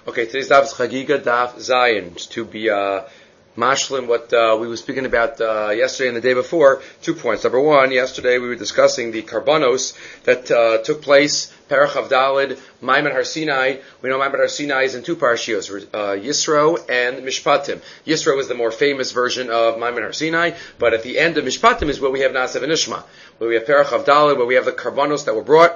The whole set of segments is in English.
Okay, today's daf is Chagiga Daf Zayin. To be mashlim what we were speaking about yesterday and the day before. 2 points. Number one, yesterday we were discussing the karbanos that took place, Perach Avdalid, Maimon Har Sinai. We know Maimon Har Sinai is in two parashios, Yisro and Mishpatim. Yisro is the more famous version of Maimon Har Sinai, but at the end of Mishpatim is where we have Nasav and Ishma, where we have Perach Avdalid, where we have the karbanos that were brought.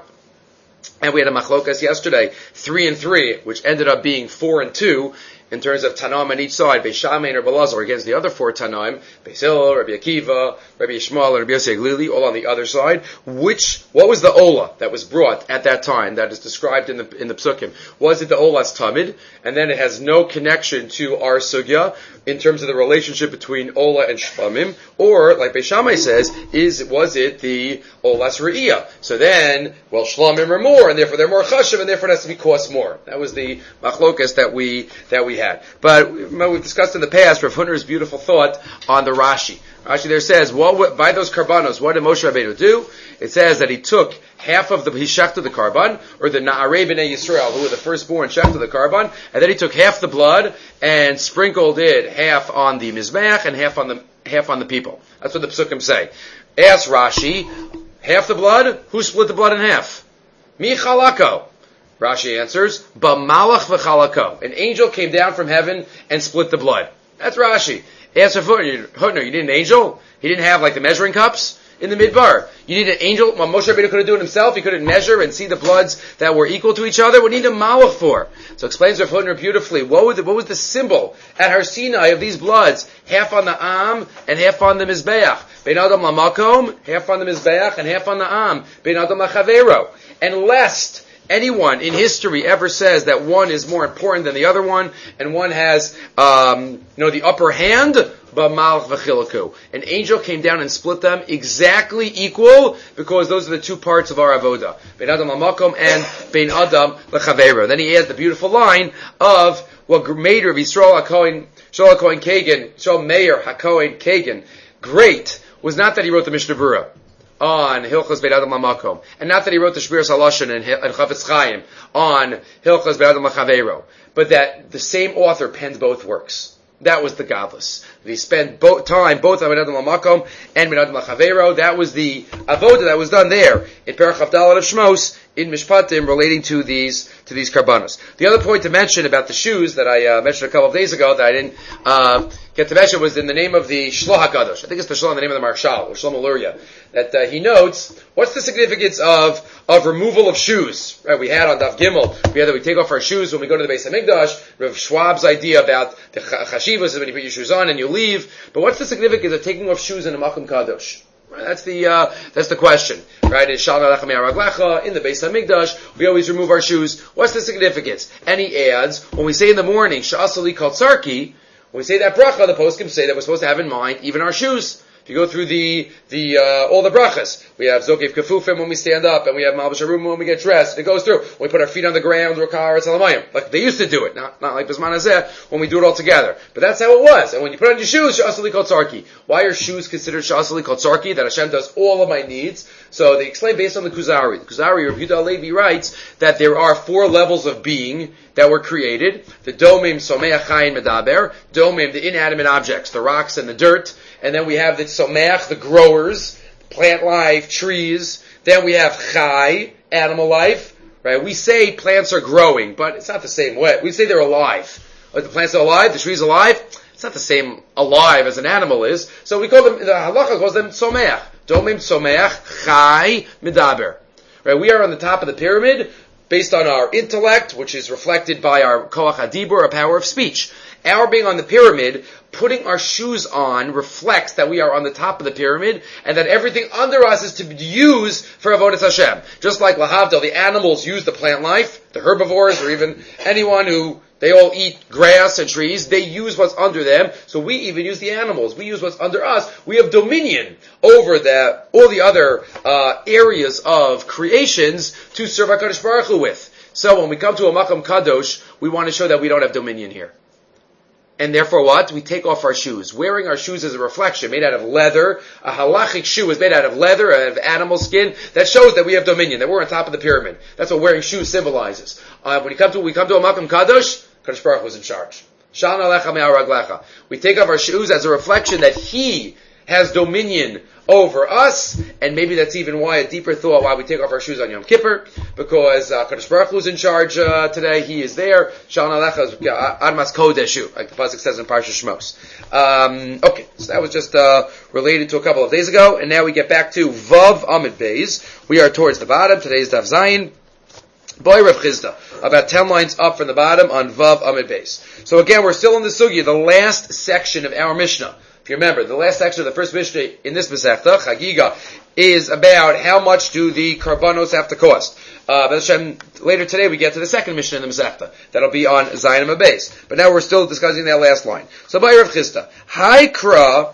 And we had a machlokas yesterday, 3 and 3, which ended up being 4 and 2, in terms of Tanaim on each side, Beis Shammai and Rabbi Elazar against the other 4 Tanaim, Beis Hillel, Rabbi Akiva, Rabbi Yishmael, and Rabbi Yossi Glili, all on the other side. What was the Ola that was brought at that time, that is described in the Psukim? Was it the Ola's Tamid, and then it has no connection to our Sugya, in terms of the relationship between Ola and Shlamim, or, like Beis Shammai says, was it the Ola's Re'iyah? So then, Shlamim are more, and therefore they're more chashav, and therefore it has to be cost more. That was the machlokas that we had. But we've discussed in the past Rav Hutner's beautiful thought on the Rashi. Rashi there says, by those karbanos, what did Moshe Rabbeinu do? It says that he took half of he shechted the karban, or the Na'arei B'nai Yisrael, who were the firstborn, shechted the karban, and then he took half the blood and sprinkled it half on the mizbeach and half on the people. That's what the psukim say. Ask Rashi, half the blood? Who split the blood in half? Mi chalako. Rashi answers, B'malach v'chalako. An angel came down from heaven and split the blood. That's Rashi. Answer Hutner, you need an angel? He didn't have like the measuring cups in the midbar. You need an angel? Well, Moshe Rabbeinu couldn't do it himself. He couldn't measure and see the bloods that were equal to each other. What do you need a malach for? So explains Rav Hutner beautifully. What was the symbol at Har Sinai of these bloods? Half on the Am and half on the Mizbeach. Bein Adam LaMakom, half on the Mizbeach and half on the Am. Bein Adam LaChavero. And lest anyone in history ever says that one is more important than the other one, and one has, the upper hand, b'malach v'chilaku. An angel came down and split them exactly equal, because those are the 2 parts of our avoda. Bein Adam l'makom and Bein Adam l'chavero. Then he adds the beautiful line of what made Rav Yisrael HaKohen Kagan, Yisrael Meir HaKohen Kagan, great, was not that he wrote the Mishnah Berurah on Hilchos Bein Adam LaMakom, and not that he wrote the Shmiras HaLashon and Chafetz Chaim on Hilchos Bein Adam LaChavero, but that the same author penned both works. That was the godless. He spent time both on Bein Adam LaMakom and Bein Adam LaChavero. That was the avoda that was done there in Perach Avdalad of Shmos in Mishpatim relating to these karbanos. The other point to mention about the shoes that I mentioned a couple of days ago that I didn't get to mention was in the name of the Shloh HaKadosh. I think it's the Shloh in the name of the Marshal, or Shlomo Luria, that he notes, what's the significance of removal of shoes? Right, we had on Daf Gimel, we take off our shoes when we go to the Beis HaMikdash. Rav Schwab's idea about the chashivas is when you put your shoes on and you leave. But what's the significance of taking off shoes in a Makom Kadosh? Right, that's the question. Right, in Shalom Aleichem Yaraglecha, in the Beis HaMikdash, we always remove our shoes. What's the significance? And he adds, when we say in the morning, Sha'asali Kal Tsarki, when we say that bracha, the poskim say that we're supposed to have in mind even our shoes. If you go through all the brachas, we have Zokev Kefufim when we stand up, and we have Malbash Arum when we get dressed. It goes through. When we put our feet on the ground, or Kar Salamayim, like they used to do it, not like Bisman Hazeh, when we do it all together. But that's how it was. And when you put on your shoes, Sha'asali Kal Tsarki. Why are shoes considered Sha'asali Kal Tsarki? That Hashem does all of my needs. So they explain based on the Kuzari. The Kuzari, Rav Yehuda Levi writes that there are 4 levels of being that were created. The Domim, Someach, Chayin, Medaber. Domim, the inanimate objects, the rocks and the dirt. And then we have the Someach, the growers, plant life, trees. Then we have Chai, animal life. Right? We say plants are growing, but it's not the same way. We say they're alive. Like the plants are alive, the trees are alive. It's not the same alive as an animal is. So we call them, the halacha calls them Someach. Domim, Someach, Chai, Medaber. Right? We are on the top of the pyramid based on our intellect, which is reflected by our Koach HaDibur, our power of speech. Our being on the pyramid, putting our shoes on, reflects that we are on the top of the pyramid, and that everything under us is to be used for Avodas Hashem. Just like Lahavdil, the animals use the plant life, the herbivores, or even anyone who, they all eat grass and trees, they use what's under them, so we even use the animals. We use what's under us. We have dominion over all the other areas of creations to serve HaKadosh Baruch Hu with. So when we come to a Makam Kadosh, we want to show that we don't have dominion here. And therefore what? We take off our shoes. Wearing our shoes is a reflection, made out of leather. A halachic shoe is made out of leather, out of animal skin. That shows that we have dominion, that we're on top of the pyramid. That's what wearing shoes symbolizes. When we come to a Makam Kadosh, Kadosh Baruch Hu is in charge. Shalna alecha me'al raglecha. We take off our shoes as a reflection that He has dominion over us, and maybe that's even why a deeper thought why we take off our shoes on Yom Kippur, because Kadosh Baruch Hu is in charge today. He is there. Shalna alecha is admas kodeshu, like the pasuk says in Parshas Shmos. Okay, so that was just related to a couple of days ago, and now we get back to Vav Amid Beis. We are towards the bottom. Today's Daf Zayin. Boy Rav Chizda, about 10 lines up from the bottom on Vav Amid Beis. So again, we're still in the Sugya, the last section of our Mishnah. If you remember, the last section of the first Mishnah in this Masechta, Chagiga, is about how much do the Karbanos have to cost. Later today we get to the second Mishnah in the Masechta. That'll be on Zayin Amid Beis. But now we're still discussing that last line. So Boy Rav Chizda, Haikra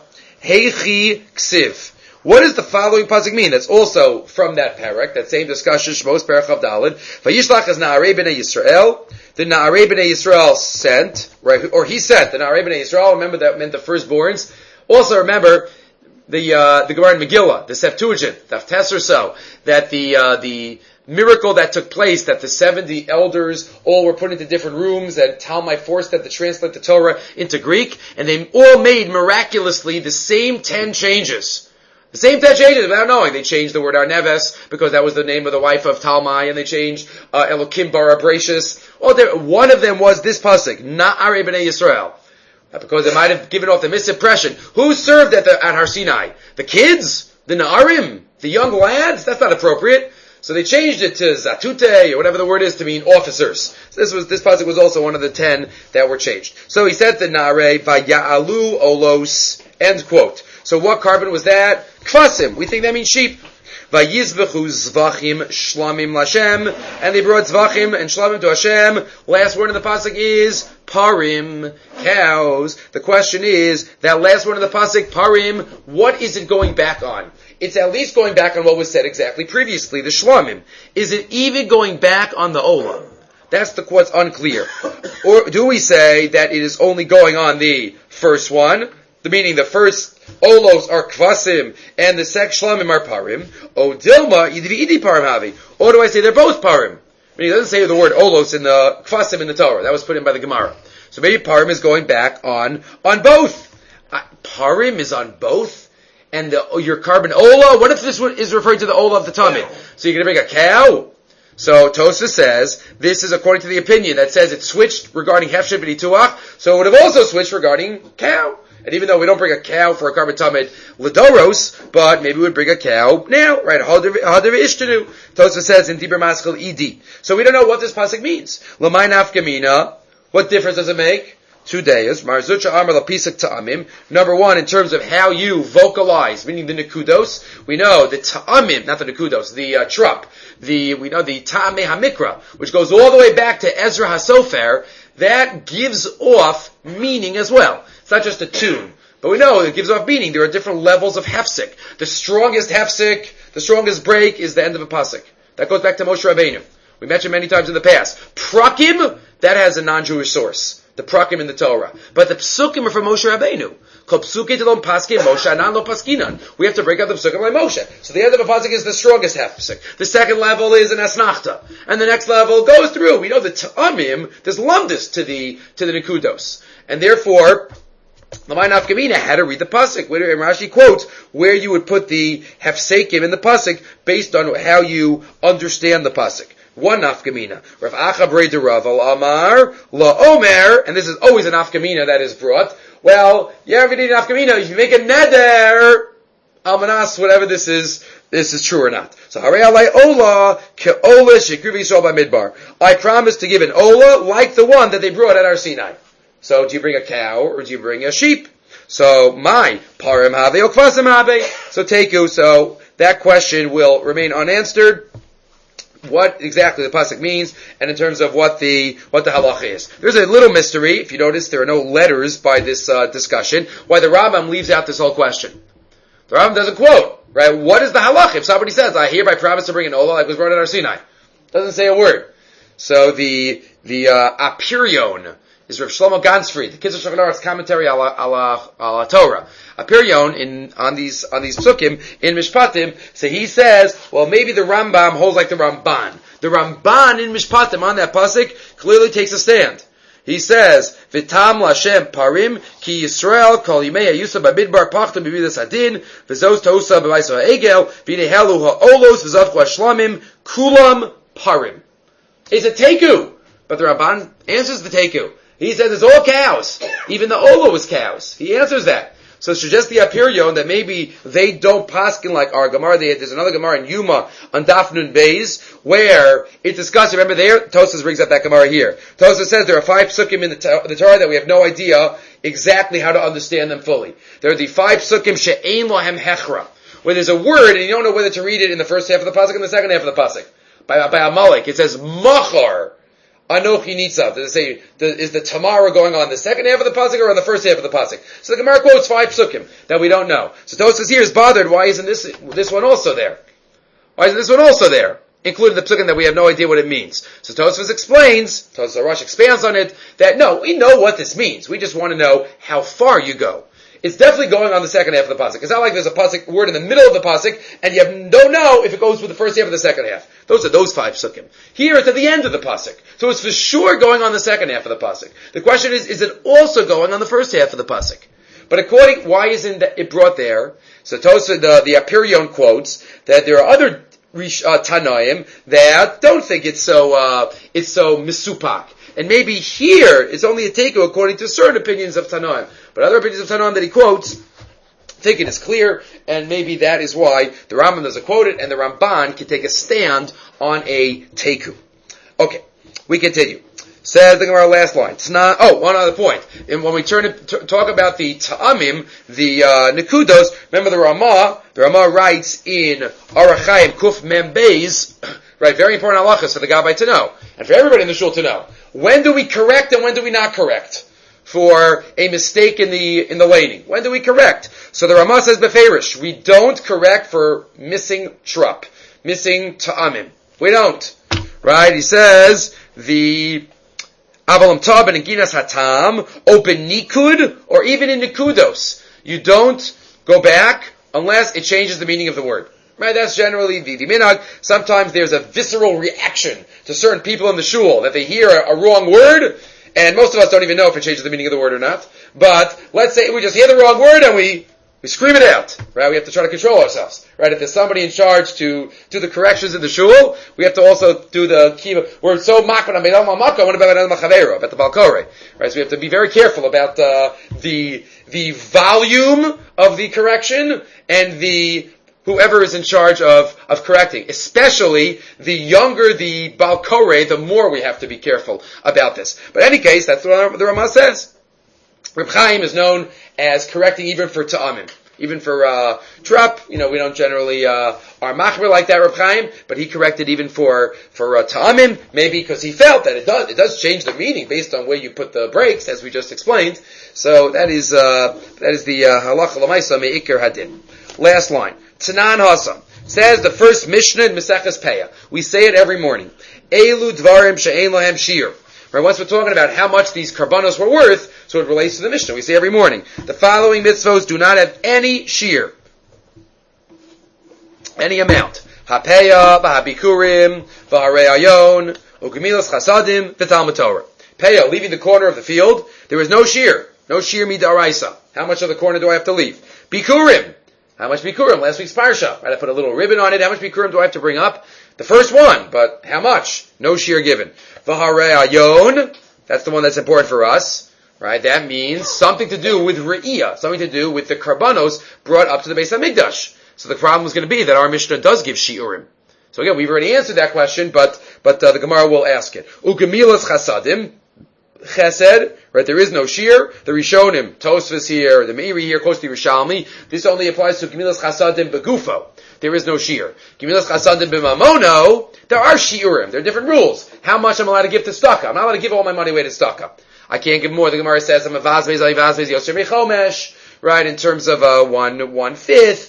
Heichi Ksiv. What does the following pasuk mean? That's also from that parak, that same discussion, Shmos Perach Chav Daled. Vayishlach as Na'arei B'nai Yisrael. The Na'arei B'nai Yisrael sent, right, or he sent the Na'arei B'nai Yisrael. Remember that meant the firstborns. Also remember the Gemara in Megillah, the Septuagint, Daf Tes or so, that the miracle that took place, that the 70 elders all were put into different rooms, and Talmai forced them to translate the Torah into Greek, and they all made miraculously the same 10 changes. The same 10 changes without knowing. They changed the word Arneves because that was the name of the wife of Talmai, and they changed Elokim Bar Abrasius. One of them was this pasuk, Na'arei B'nai Yisrael, because they might have given off the misimpression. Who served at Har Sinai? The kids? The Na'arim? The young lads? That's not appropriate. So they changed it to Zatute, or whatever the word is, to mean officers. So this pasuk was also one of the 10 that were changed. So he said to Na'arei, Vaya'alu Olos, end quote. So what carbon was that? Kvasim. We think that means sheep. Vayizvechu zvachim shlamim l'Hashem. And they brought zvachim and shlamim to Hashem. Last word in the pasuk is parim, cows. The question is, that last word in the pasuk, parim, what is it going back on? It's at least going back on what was said exactly previously, the shlamim. Is it even going back on the olah? That's what's unclear. Or do we say that it is only going on the first one? Meaning the first olos are kvasim and the second shlamim are parim. O dilma idvi parim havi. Or do I say they're both parim? Meaning it doesn't say the word olos in the kvasim in the Torah. That was put in by the Gemara. So maybe parim is going back on both. Parim is on both, and your carbon ola. What if this one is referring to the ola of the tummy? So you're going to bring a cow. So Tosfos says this is according to the opinion that says it switched regarding hefshet b'nituach. So it would have also switched regarding cow. And even though we don't bring a cow for a carbon tamid ledoros, but maybe we would bring a cow now, right? Hadir ishtenu. Tosfos says in Dibur Maskil ed. So we don't know what this pasuk means. L'may nafkamina. What difference does it make? 2 days. Marzucha Amar Lapisak Ta'amim. Number one, in terms of how you vocalize, meaning the Nekudos, we know the Ta'amim, not the Nekudos, the Trup, we know the Ta'ameh HaMikra, which goes all the way back to Ezra HaSofer, that gives off meaning as well. It's not just a tune. But we know it gives off meaning. There are different levels of hefsek. The strongest hefsek, the strongest break is the end of a pasuk. That goes back to Moshe Rabbeinu. We mentioned many times in the past. Prakim, that has a non-Jewish source. The prakim in the Torah. But the psukim are from Moshe Rabbeinu. We have to break out the psukim like Moshe. So the end of a pasuk is the strongest hefsek. The second level is an asnachta. And the next level goes through. We know the ta'amim, there's lumdus to the nekudos. And therefore, L'may nafkamina, how to read the pasuk. Where Rashi quotes where you would put the hefsekim in the pasuk based on how you understand the pasuk. One nafkamina. Rav Acha Brei Rav al Amar La Omer, and this is always a nafkamina that is brought. Well, you ever need a nafkamina? If you make a neder, almanas, whatever this is true or not. So Harei Alai Ola Ke'ola Shekriv Yisrael by Midbar. I promise to give an Ola like the one that they brought at Har Sinai. So do you bring a cow or do you bring a sheep? So my parim have or kvasim have. So teku. So that question will remain unanswered. What exactly the pasuk means, and in terms of what the halacha is. There's a little mystery. If you notice, there are no letters by this discussion. Why the Rambam leaves out this whole question? The Rambam doesn't quote, right? What is the halacha? If somebody says, "I hereby promise to bring an olah like was brought at Har Sinai," doesn't say a word. So the apirion is Rav Shlomo Gansfried, the Kitzur Shulchan Aruch's commentary ala Torah. Apirion on these psukim in Mishpatim, so he says, well, maybe the Rambam holds like the Ramban. The Ramban in Mishpatim on that pasuk clearly takes a stand. He says, "V'tam Lashem parim ki Yisrael kol yimei hayusa b'midbar pachta b'midas adin v'zos tosa b'maiso ha'egel v'nehelu ha'olos v'zavchu ha'shlamim kulam parim." It's a teku, but the Ramban answers the teku. He says it's all cows. Even the olo was cows. He answers that. So it suggests the Apirion that maybe they don't paskin like our Gemara. There's another Gemara in Yuma on Daf Nun Beis where it discusses. Remember there, Tosas brings up that Gemara here. Tosas says there are 5 psukim in the Torah that we have no idea exactly how to understand them fully. There are the 5 psukim she'ein lohem hechra, where there's a word and you don't know whether to read it in the first half of the pasuk or in the second half of the pasuk. By Amalek, it says machar Anochi Nitzav. Does it say, is the Tamara going on the second half of the pasuk or on the first half of the pasuk? So the Gemara quotes 5 psukim that we don't know. So Tosas here is bothered. Why isn't this one also there? Why isn't this one also there? Including the psukim that we have no idea what it means. So Tosas explains, Tosas Arash expands on it, that no, we know what this means. We just want to know how far you go. It's definitely going on the second half of the pasuk. It's not like there's a pasuk word in the middle of the pasuk and you don't know if it goes with the first half or the second half. Those are those 5 psukim. Here it's at the end of the pasuk, so it's for sure going on the second half of the pasuk. The question is it also going on the first half of the pasuk? But why isn't it brought there? So Tosa, the Apirion quotes that there are other Tanaim that don't think it's so misupak. And maybe here it's only a teku according to certain opinions of Tanaim. But other opinions of Tanaim that he quotes think it is clear, and maybe that is why the Rambam doesn't quote it, and the Ramban can take a stand on a teku. Okay, we continue. Says the Gemara last line. One other point. And when we talk about the ta'amim, the nekudos, remember the Ramah writes in Arachayim Kuf Mem Beis, right, very important halachas for the Gabbai to know, and for everybody in the shul to know. When do we correct and when do we not correct for a mistake in the laning? When do we correct? So the Ramah says beferish, we don't correct for missing trup, missing ta'amim. We don't. Right? He says the Avalam Tab and Ginas Hatam, open Nikud, or even in Nikudos. You don't go back unless it changes the meaning of the word. Right? That's generally the minhag. Sometimes there's a visceral reaction to certain people in the shul that they hear a wrong word, and most of us don't even know if it changes the meaning of the word or not. But let's say we just hear the wrong word and we scream it out. Right? We have to try to control ourselves. Right? If there's somebody in charge to do the corrections in the shul, we have to also do the kiva. We're so makban on beidam malmaka, what about beidam machavero, about the balkore? Right? So we have to be very careful about the volume of the correction and the whoever is in charge of correcting. Especially the younger the balkore, the more we have to be careful about this. But in any case, that's what the Ramah says. Reb Chaim is known as correcting even for ta'amim. Even for trup, we don't generally are machmer like that, Reb Chaim, but he corrected even for ta'amim, maybe because he felt that it does change the meaning based on where you put the breaks, as we just explained. So that is the halacha l'maisa me'ikar hadin. Last line. Tanan Hasam says the first Mishnah in Maseches Peah. We say it every morning. Elu dvarim she'ein lahem shir. Right, once we're talking about how much these karbanos were worth, so it relates to the Mishnah. We say every morning. The following mitzvos do not have any shir. Any amount. Hapeya, v'habikurim, v'hareayon, ugemilas chasadim, v'talmud Torah. Peya, leaving the corner of the field, there is no shir. No shir midaraisa. How much of the corner do I have to leave? Bikurim. How much bikurim? Last week's parsha. Right, I put a little ribbon on it. How much bikurim do I have to bring up? The first one, but how much? No shir given. V'hareayon, that's the one that's important for us. Right, that means something to do with re'iyah, something to do with the karbanos brought up to the Beis HaMikdash. So the problem is going to be that our Mishnah does give shiurim. So again, we've already answered that question, but the Gemara will ask it. Ugemilas chasadim, chesed, right, there is no shir. The Rishonim, Tosfos here, the Meiri here, close to Yerushalmi, this only applies to Gemilas chasadim begufo. There is no shir. Gemilas chasadim b'mamono, there are shiurim. There are different rules. How much I'm allowed to give to tzedakah? I'm not allowed to give all my money away to tzedakah. I can't give more. The Gemara says, I'm a vazvez, ali vazvez, yoser mechomesh, right, in terms of 1/5.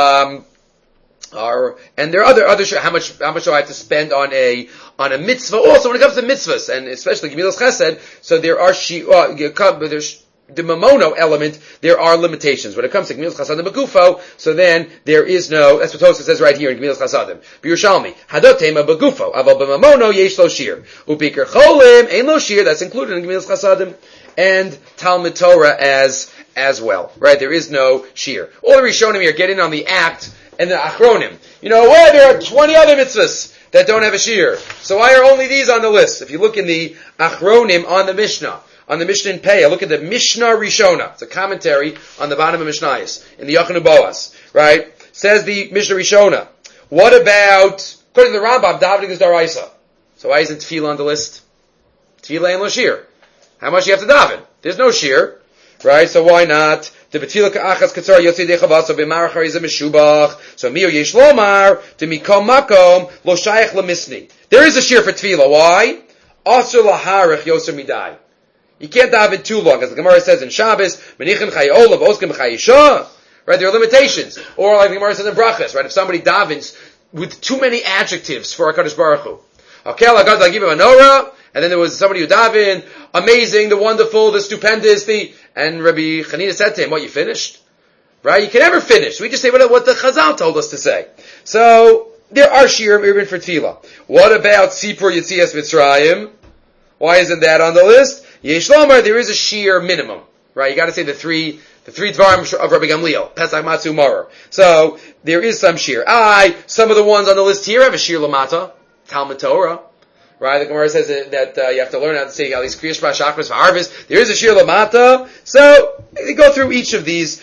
And there are other how much do I have to spend on a mitzvah? Also, when it comes to mitzvahs, and especially Gemilas Chesed, so there are the mamono element, there are limitations. When it comes to Gemilas Chasadim Begufo, so then there is no, that's what Tosfos says right here in Gemilas Chasadim. B'Yerushalmi, Hadotema Begufo, Aval B'mamono Yesh Lo Shir. U'Biker Cholim, Ein Lo Shir, that's included in Gemilas Chasadim. And Talmud Torah as well. Right? There is no shir. All the Rishonim here get in on the act and the Achronim. Well, there are 20 other mitzvahs that don't have a shir. So why are only these on the list? If you look in the Achronim on the Mishnah in Peah, look at the Mishnah Rishona. It's a commentary on the bottom of Mishnayos in the Yachanu Boaz. Right? Says the Mishnah Rishona. What about, according to the Rambam, davening is daraisa. So why isn't tefillah on the list? Tefillah and lo shir. How much you have to daven? There's no shir, right? So why not? The betfilah ka'achas katzar yotzi dechavas b'marach harizah meshubach. So miyo yesh lomar to mikom makom lo shayach lemisni. There is a shir for tefillah. Why? Asur laharich yoser midai. You can't daven too long, as the Gemara says in Shabbos. Menichin chay olav oskem chayisha. Right? There are limitations. Or like the Gemara says in Brachas, right? If somebody davens with too many adjectives for HaKadosh Baruch Hu. Okay, I'll give him a menorah. And then there was somebody who davened, amazing, the wonderful, the stupendous, and Rabbi Chanina said to him, what, you finished? Right? You can never finish. We just say what the Chazal told us to say. So, there are shirim even for tefillah. What about Sipur Yetzias Mitzrayim? Why isn't that on the list? Yesh Lomar, there is a shir minimum. Right? You gotta say the three dvarim of Rabbi Gamliel. Pesach, Matzu, Maror. So, there is some shir. Some of the ones on the list here have a shir lamata. Talmud Torah. Right, the Gemara says that you have to learn how to say all these kriyash b'shachris v'harvest. There is a shir lamata. So they go through each of these.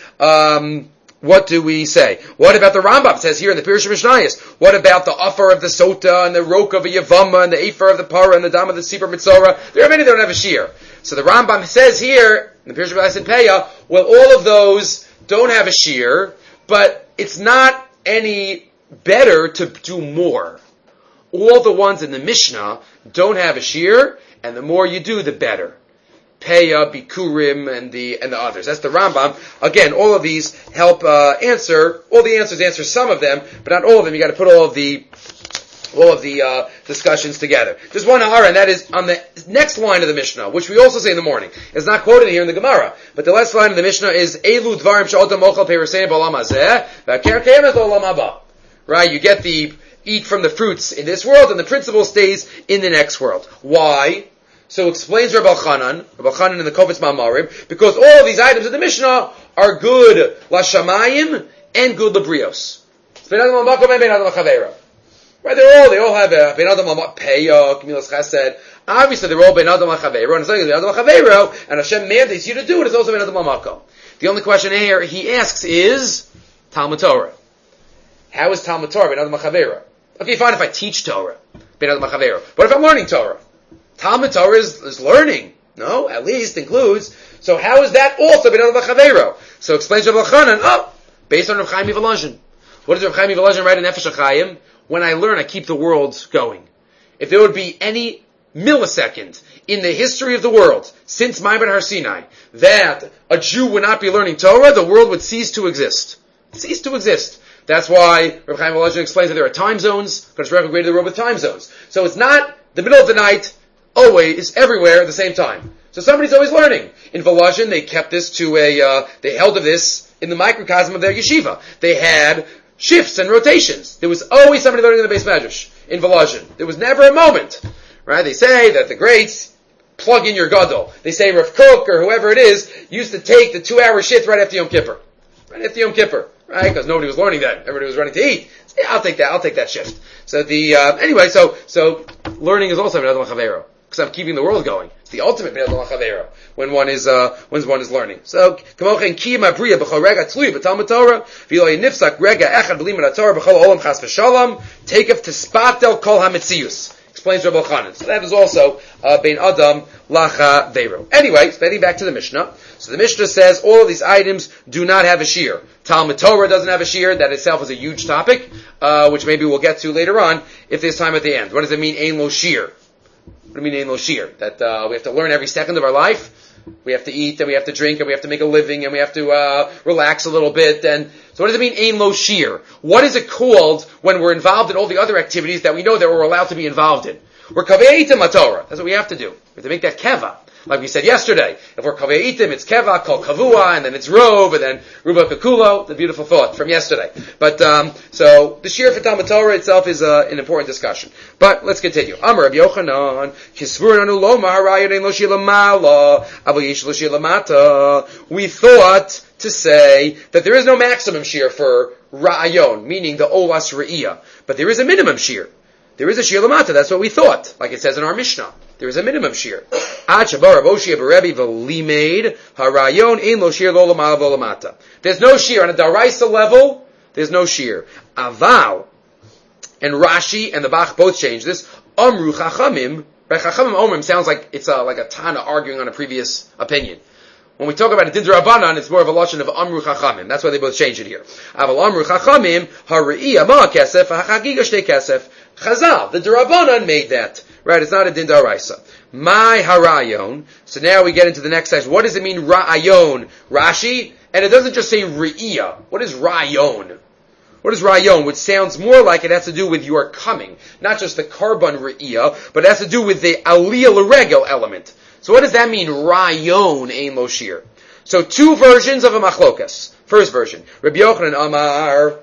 What do we say? What about the Rambam? It says here in the Pirush Mishnayos. What about the offer of the sota and the rok of a yavama and the efer of the para and the dam of the sipur mitzora? There are many that don't have a shir. So the Rambam says here in the Pirush Mishnayos in Peah, well, all of those don't have a shir, but it's not any better to do more. All the ones in the Mishnah don't have a shir, and the more you do, the better. Peah, Bikurim, and the others. That's the Rambam. Again, all of these help answer. All the answers answer some of them, but not all of them. You got to put all of the discussions together. There's one ha'ara, and that is on the next line of the Mishnah, which we also say in the morning. It's not quoted here in the Gemara, but the last line of the Mishnah is Elu dvarim she'otam ochal peirusein b'olam hazeh v'aker kemet olam haba. Right? You get the eat from the fruits in this world, and the principle stays in the next world. Why? So explains Rabbi Chanan in the Kovetz Ma'amarim, because all of these items in the Mishnah are good l'shamayim and good l'brios. Right? They all have a ben adam l'peya, Gemilas Chesed. Obviously, they're all ben adam l'chaveiro, and it's like ben adam l'chaveiro, and Hashem mandates you to do it. It's also ben adam l'makom. The only question here he asks is Talmud Torah. How is Talmud Torah ben adam l'chaveiro? Okay, fine if I teach Torah, ben adam l'chaveiro. What if I'm learning Torah? Talmud Torah is learning. No, at least includes. So how is that also ben adam l'chaveiro? So explains Rabbi Chanan, based on Rav Chaim Volozhin. What does Rav Chaim Volozhin write in Nefesh HaChaim? When I learn, I keep the world going. If there would be any millisecond in the history of the world, since Ma'amad Har Sinai, that a Jew would not be learning Torah, the world would cease to exist. Cease to exist. That's why Rav Chaim Volozhin explains that there are time zones, because Baruch Hu created the world with time zones. So it's not the middle of the night, always, everywhere at the same time. So somebody's always learning. In Volozhin, they kept this to they held of this in the microcosm of their yeshiva. They had shifts and rotations. There was always somebody learning in the Beis Medrash in Volozhin. There was never a moment. Right? They say that the greats plug in your gadol. They say Rav Kook or whoever it is used to take the 2-hour shift right after Yom Kippur. Right after Yom Kippur. Right? Because nobody was learning then. Everybody was running to eat. So, yeah, I'll take that shift. So anyway, so learning is also another Chavero. Because I'm keeping the world going. It's the ultimate B'nei Chavero when one is learning. So Kamochen Kiyam Abriya B'chol Rega Tzluy B'Talmud Torah V'Lo Nifsak Rega Echad B'Limud Torah B'chol Olam Chas V'Shalom Takef Tispatel Kol HaMetzius. Explains Rabbi Chanan. So that is also Bein Adam L'Chavero. Anyway, getting back to the Mishnah. So the Mishnah says all of these items do not have a shear. Talmud Torah doesn't have a shear. That itself is a huge topic, which maybe we'll get to later on if there's time at the end. What does it mean, Ein Lo Shear? What do you mean, Ein Lo Shear? That we have to learn every second of our life? We have to eat, and we have to drink, and we have to make a living, and we have to relax a little bit. And so what does it mean, Ein Lo Shear? What is it called when we're involved in all the other activities that we know that we're allowed to be involved in? We're Kavei Eitim HaTorah. That's what we have to do. We have to make that Keva. Like we said yesterday, if we're kaveh itim, it's keva, kol kavua, and then it's rov, and then ruba kakulo, the beautiful thought from yesterday. But, so, the shir for Talmud Torah itself is an important discussion. But, let's continue. Amar Rabbi Yochanan, kisvur anu loma harayot ein lo shir lamala, avo yesh lo shir lamata. We thought to say that there is no maximum shir for ra'ayon, meaning the olas re'iyah, but there is a minimum shir. There is a shir lamata, that's what we thought, like it says in our Mishnah. There is a minimum shir. Ad shabar Rav Oshia b'Rebbe v'limeid harayon ein lo shir lo lamala v'lo lamata. There's no shir on a daraisa level. There's no shir. Aval and Rashi and the Bach both change this. Amru chachamim. Right? Chachamim omrim sounds like it's like a Tana arguing on a previous opinion. When we talk about a din d'Rabbanan, it's more of a lashon of Amru Chachamim. That's why they both change it here. Aval Amru Chachamim, Ha're'iyah ma kesef, ha'chagiga shtei kesef. Chazal, the d'Rabbanan made that. Right, it's not a din d'Oraisa. My harayon. So now we get into the next section. What does it mean, ra'ayon? Rashi? And it doesn't just say re'iyah. What is rayon? What is rayon? Which sounds more like it has to do with your coming. Not just the carbon re'iyah, but it has to do with the aliyah l'regel element. So what does that mean, rayon ein lo shir? So two versions of a machlokas. First version, Rabbi Yochanan Amar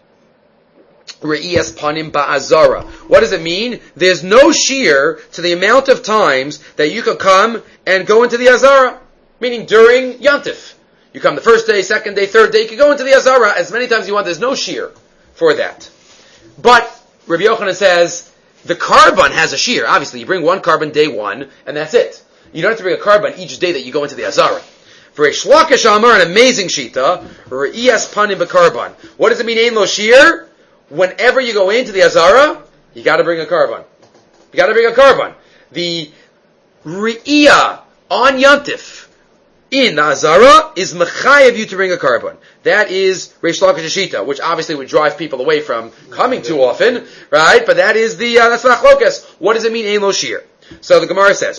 re'iyas panim ba'azara. What does it mean? There's no shir to the amount of times that you can come and go into the azara. Meaning during Yantif. You come the first day, second day, third day, you can go into the azara as many times as you want. There's no shir for that. But Rabbi Yochanan says the carbon has a shir. Obviously, you bring one carbon day one, and that's it. You don't have to bring a carbon each day that you go into the azara. For Reish Lakish Amar, an amazing shita, re'iyas panim b'karban. What does it mean, ein lo shir? Whenever you go into the azara, you got to bring a carbon. You got to bring a carbon. The re'iyah on Yantif in the azara is mechayev you to bring a carbon. That is Reish Lakish shita, which obviously would drive people away from coming too often, right? But that is that's machlokas. What does it mean, ein lo shir? So the Gemara says,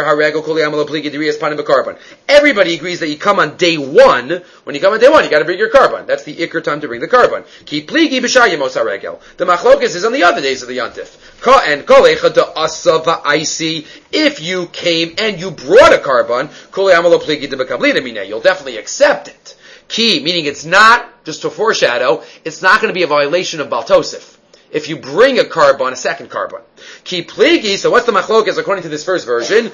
everybody agrees that you come on day one. When you come on day one, you got to bring your carbon. That's the ikar time to bring the carbon. The machlokes is on the other days of the yantif. If you came and you brought a carbon, you'll definitely accept it. Meaning it's not, just to foreshadow, it's not going to be a violation of Baal Tosef. If you bring a carbon, a second carbon. Ki pligi, so what's the machlokas according to this first version?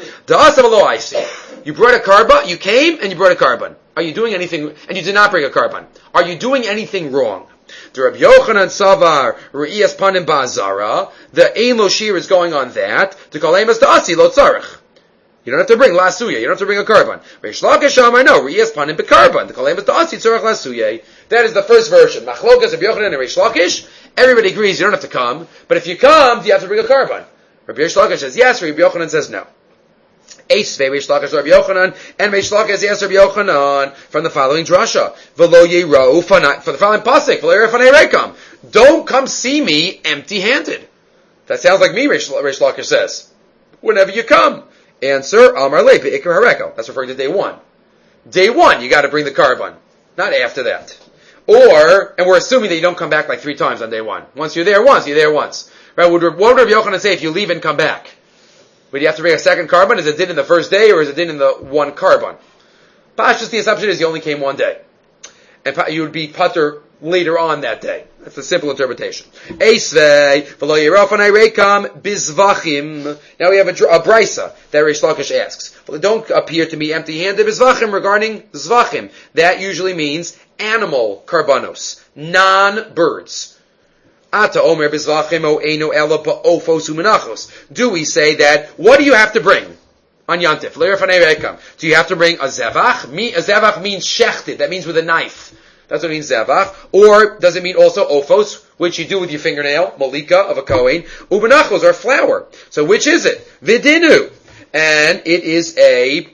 You brought a carbon, you came and you brought a carbon. Are you doing anything, and you did not bring a carbon? Are you doing anything wrong? The Rabbi Yochanan Savar, Re'iyas Panim Ba'azara, the Ein Lo Shir is going on that, to call Emas Da'asi Lo Tzarech. You don't have to bring lasuya. You don't have to bring a carbon. Reish Lakish Amar no. Re'iyas panim b'carbon. The kolemas da'asi tzorach lasuya. That is the first version. Machlokas Rabbi Yochanan and Reish Lakish. Everybody agrees you don't have to come, but if you come, do you have to bring a carbon? Rabbi Reish Lakish says yes. Rabbi Yochanan says no. Eisvei Reish Lakish Rabbi Yochanan and Reish Lakish yes Rabbi Yochanan from the following drasha. V'lo yirau fanai for the following pasuk. V'lo yirau fanai reikam. Don't come see me empty-handed. That sounds like me. Reish Lakish says. Whenever you come. Answer, Amar Le, Be'ikar Hareko. That's referring to day one. Day one, you got to bring the carbon. Not after that. Or, and we're assuming that you don't come back like 3 times on day one. Once you're there once, you're there once. Right? What would Rabbi Yochanan say if you leave and come back? Would you have to bring a second carbon? Is it did in the first day, or is it did in the one carbon? Pashtus, the assumption is you only came one day. And you would be putter later on that day. That's the simple interpretation. Eisvei, v'lo yirafanai reikam bizvachim. Now we have a brisa that Reish Lakish asks. Well, don't appear to me empty-handed bizvachim regarding zvachim. That usually means animal karbanos, non-birds. Ata omer bizvachim o eino ela ba'ofos u'menachos. Do we say that, what do you have to bring on Yantif? Do you have to bring a zevach? A zevach means shechted. That means with a knife. That's what it means zevach. Or does it mean also ophos, which you do with your fingernail, malika of a kohen, ubenachos, or flour. So which is it? Vidinu. And it is a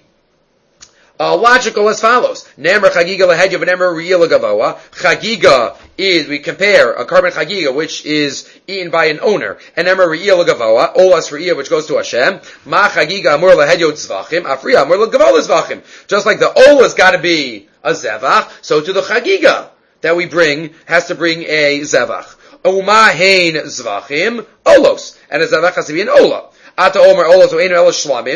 logical as follows. Nemer chagiga lehedya v'nemer riyah legavoa. Chagiga is, we compare a carbon chagiga, which is eaten by an owner, and nemer riyah legavoa, olas riyah, which goes to Hashem. Ma chagiga amur lehedya tzvachim, afriya amur legavoa tzvachim. Just like the ola's got to be a zevach, so to the chagiga that we bring has to bring a zevach. Uma hein zvachim olos, and a zevach has to be an ola. Ata omer olos o einu elos shlamim.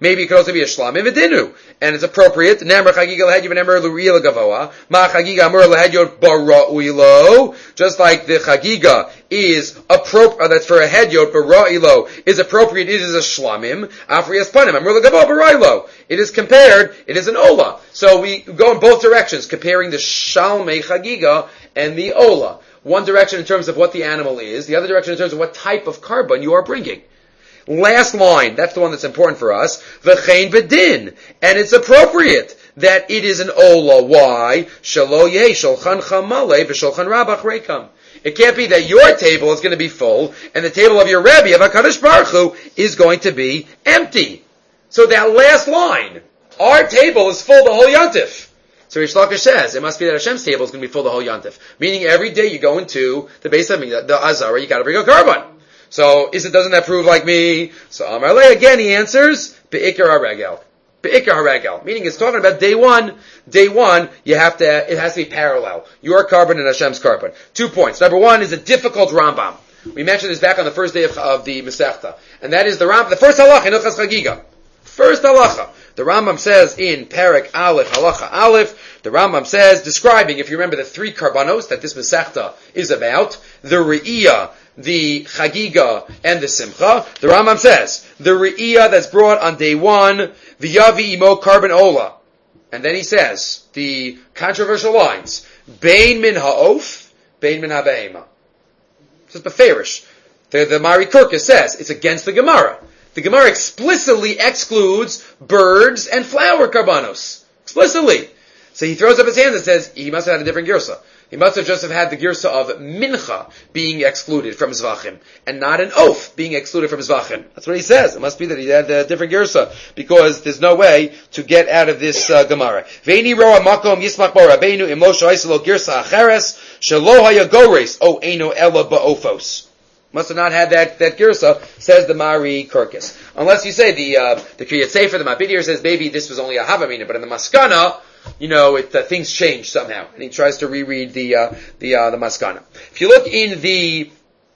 Maybe it could also be a shlamim v'dinu, and it's appropriate. Nemer chagiga lehedyot v'nemer l'riyah l'gavoa. Ma chagiga amur lehedyot bara'uilo. Just like the chagiga is appropriate, that's for a hedyot, bara'uilo is appropriate. It is a shlamim. Afriyas panim amur l'gavoa bara'uilo. It is compared. It is an ola. So we go in both directions, comparing the shalmei chagiga and the ola. One direction in terms of what the animal is, the other direction in terms of what type of carbon you are bringing. Last line, that's the one that's important for us. V'chein v'din. And it's appropriate that it is an ola. Why? Shelo yeh shulchan chamale v'shulchan rabach rekam. It can't be that your table is going to be full and the table of your Rebbe, of HaKadosh Baruch Hu, is going to be empty. So that last line, our table is full the whole yontif. So Rish Lakish says, it must be that Hashem's table is going to be full the whole yontif. Meaning every day you go into the base of the Azara, you got to bring a carbon. So, doesn't that prove like me? So, Amar Le, again, he answers, Be'ikar HaRegel. Be'ikar HaRegel. Meaning it's talking about day one. Day one, it has to be parallel. Your carbon and Hashem's carbon. 2 points. Number one is a difficult Rambam. We mentioned this back on the first day of the Masechta. And that is the first halacha in Hilchas Chagiga. First halacha. The Rambam says in Perek Aleph, halacha Aleph, the Rambam says, describing, if you remember the 3 karbanos that this Masechta is about, the Re'iyah, the Chagiga, and the Simcha, the Rambam says, the Re'iyah that's brought on day one, the Yavi Imo Carbon Ola. And then he says, the controversial lines, Bein min ha'of, Bein min ha'behema. This is Beferish. The Mari Kurka says, it's against the Gemara. The Gemara explicitly excludes birds and flower karbanos. Explicitly. So he throws up his hand and says, he must have had a different girsa. He must have just have had the girsa of mincha being excluded from zvachim, and not an oaf being excluded from zvachim. That's what he says. It must be that he had a different girsa, because there's no way to get out of this Gemara. Veini roa makom yismach bo rabbeinu im lo shoiselo girsa acheres shelo haya gores o eino ela ba'ofos. Must have not had that girsa, says the Mari Kurkis. Unless you say the Kriyat Sefer, the Mabid says maybe this was only a Havamina, but in the Maskana, things change somehow, and he tries to reread the Maskana. If you look in the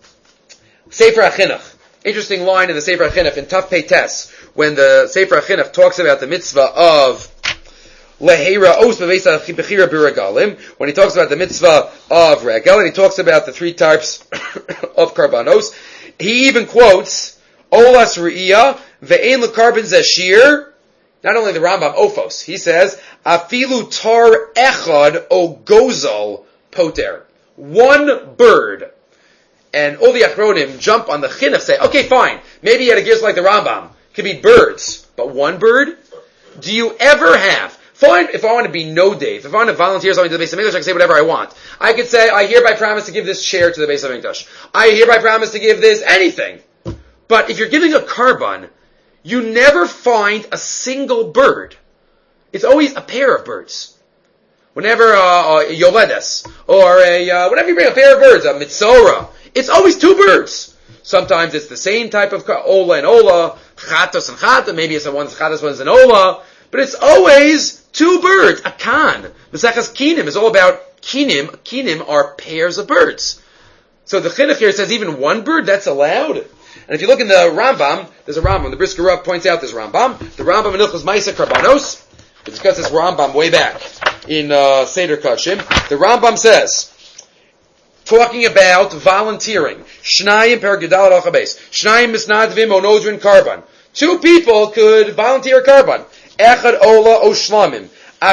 Sefer HaChinuch, interesting line in the Sefer HaChinuch in Taf Pei Tes, when the Sefer HaChinuch talks about the mitzvah of Leheira Os Bevesa Bechira Biragalim, when he talks about the mitzvah of Regel, and he talks about the 3 types of karbanos, he even quotes Olas Re'iyah Ve'en L'Karbon Zeshir. Not only the Rambam Ophos, he says Afilu Tar Echad O Gozal Poter. One bird. And all the Achronim jump on the Chinuch, say, okay, fine, maybe he had a gears like the Rambam. It could be birds, but one bird? Do you ever have? Fine, if I want to be no Dave, if I want to volunteer something to the Beis HaMikdash, I can say whatever I want. I could say, I hereby promise to give this chair to the Beis HaMikdash. I hereby promise to give this anything. But if you're giving a carbon, you never find a single bird. It's always a pair of birds. Whenever Yoledes, or whenever you bring a pair of birds, a Mitzora, it's always 2 birds. Sometimes it's the same type of Ola and Ola, Chatos and Chata, maybe it's one's Chatos, one's an Ola, but it's always 2 birds, a kan. Maseches Kinim is all about Kinim. Kinim are pairs of birds. So the Chinuch here says even one bird, that's allowed. And if you look in the Rambam, there's a Rambam. The Brisker Rav points out this Rambam. The Rambam in Hilchos Ma'aseh Karbanos. We discussed this Rambam way back in Seder Kashim. The Rambam says, talking about volunteering. Shnayim per Gedal Al-Chabes. Shnayim misnadvim onodrin karban. 2 people could volunteer a karban. Echad ola o shlamim.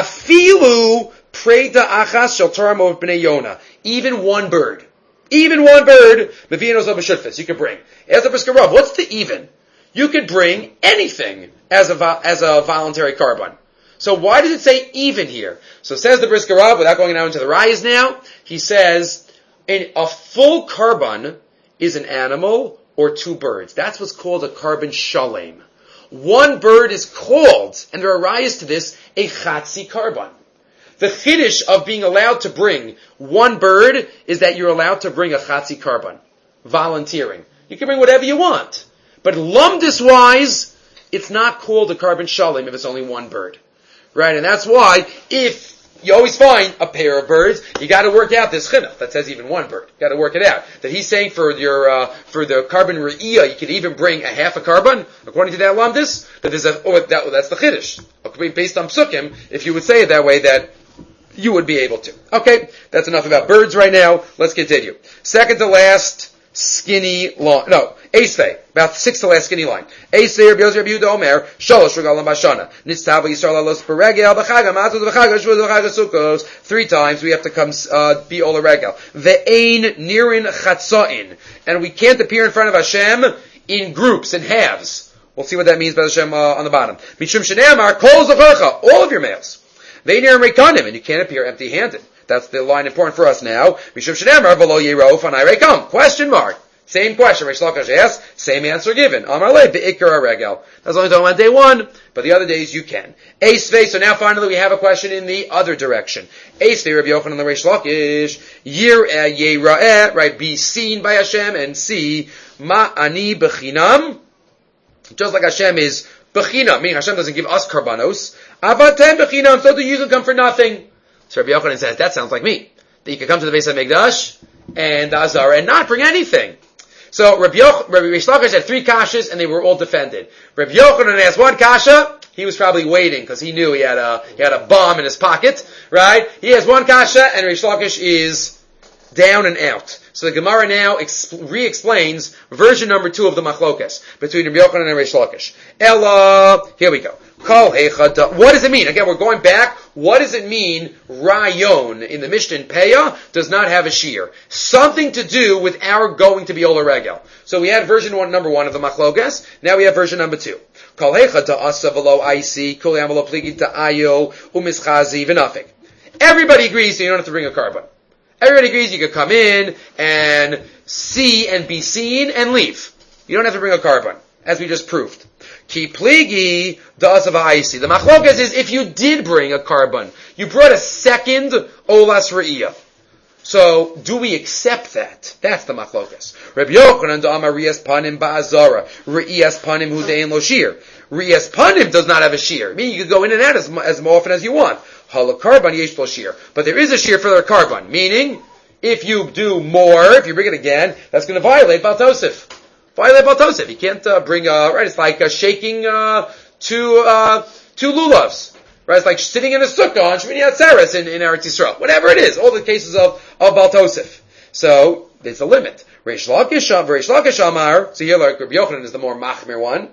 Afilu preda achas shel tarmo b'nei Yona. Even one bird. Even one bird, mevinos of a you could bring. As a Brisker Rav, what's the even? You could bring anything as a voluntary carbon. So why does it say even here? So says the Brisker Rav, without going down into the Rayas now, he says, a full carbon is an animal or 2 birds. That's what's called a carbon shalem. One bird is called, and there are Rayas to this, a chatzi carbon. The chiddush of being allowed to bring one bird is that you're allowed to bring a chatzi carbon. Volunteering. You can bring whatever you want. But lumdis-wise, it's not called a carbon shalem if it's only one bird. Right? And that's why, if you always find a pair of birds. You got to work out this chinuch that says even one bird. You got to work it out. That he's saying for the carbon re'iyah, you can even bring a half a carbon, according to that lamdis. That's the chiddush. Based on psukim, if you would say it that way, that you would be able to. Okay, that's enough about birds right now. Let's continue. Second to last skinny line. No, Eisvei, about sixth to last skinny line. Eisvei, Rabbi Yozer, Rabbi Yehuda Omer, Shalosh Regalim Bashana. Nitztava Yisrael Alos Beregel, B'chaga Matzos, B'chaga Shvuz, B'chaga Sukkos. 3 times we have to come be Ola Regel. Ve'ein Nirin Chatza'in. And we can't appear in front of Hashem in groups, in halves. We'll see what that means by Hashem on the bottom. Mishum Shene'amar, Kol Zavarcha, all of your males. Ve'ein Nirin Rekanim, and you can't appear empty-handed. That's the line important for us now. Mishum Shene'amar, V'lo Yero, Fanai Rekam. Question mark. Same question. Reish Lakish asked, same answer given. Amar le be'ikar regel. That's only talking about day 1, but the other days you can. Eisvei. So now finally we have a question in the other direction. Eisvei, Rabbi Yochanan the Reish Lakish, yira'eh, right? Be seen by Hashem, and see ma'ani bechinam. Just like Hashem is bechinam, meaning Hashem doesn't give us karbanos. Avatem bechinam. So do you can come for nothing. So Rabbi Yochanan says that sounds like me. That you can come to the Beis HaMikdash and the Azara and not bring anything. So Rabbi Reish Lakish had 3 kashas, and they were all defended. Rabbi Yochanan asked 1 kasha. He was probably waiting because he knew he had a bomb in his pocket, right? He has 1 kasha, and Reish Lakish is down and out. So the Gemara now re-explains version number 2 of the machlokas between Rabbi Yochanan and Reish Lakish. Ella, here we go. What does it mean? Again, we're going back. What does it mean, Rayon, in the Mishnah in Peah, does not have a shear? Something to do with our going to be Ola Regel. So we had version number 1 of the Machlokas. Now we have version number 2. Everybody agrees that you don't have to bring a carbon. Everybody agrees you can come in and see and be seen and leave. You don't have to bring a carbon, as we just proved. Ki pligi does of aisi. The machlokas is if you did bring a carbon, you brought a second olas re'iyah. So, do we accept that? That's the machlokas. Rabbi Yochanan da'amar riyas panim ba'azara. Riyas panim hudein lo shir. Riyas panim does not have a shear. Meaning you could go in and out as often as you want. Hala carbon yesh lo shir. But there is a shear for their carbon. Meaning, if you do more, if you bring it again, that's going to violate Baal Tosef. Violate Baal Tosef. You can't bring right? It's like shaking 2 lulavs. Right? It's like sitting in a sukkah on Shmini Atzeres in Eretz Yisrael. Whatever it is. All the cases of Baal Tosef. So, there's a limit. Reish Lakish Amar, so here like Rabbi Yochanan is the more machmir one.